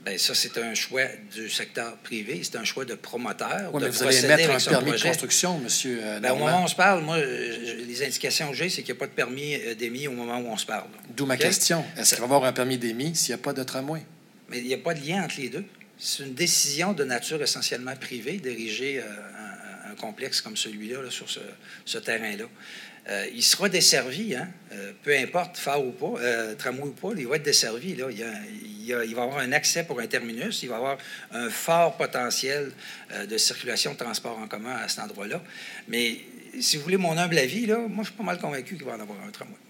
Bien, ça, c'est un choix du secteur privé, c'est un choix de promoteur. Oui, de mais vous allez procéder émettre avec un son permis de projet. construction, monsieur Bien, au Normand. moment où on se parle, moi, les indications que j'ai, c'est qu'il n'y a pas de permis d'émis au moment où on se parle. D'où ma OK? question. Est-ce qu'il va y avoir un permis d'émis s'il n'y a pas de tramway? Mais il n'y a pas de lien entre les deux. C'est une décision de nature essentiellement privée d'ériger un complexe comme celui-là là, sur ce terrain-là. Il sera desservi, hein, peu importe, phare ou pas, tramway ou pas, il va être desservi. Là. Il va y avoir un accès pour un terminus, il va y avoir un fort potentiel de circulation de transport en commun à cet endroit-là. Mais si vous voulez mon humble avis, là, moi, je suis pas mal convaincu qu'il va y en avoir un tramway.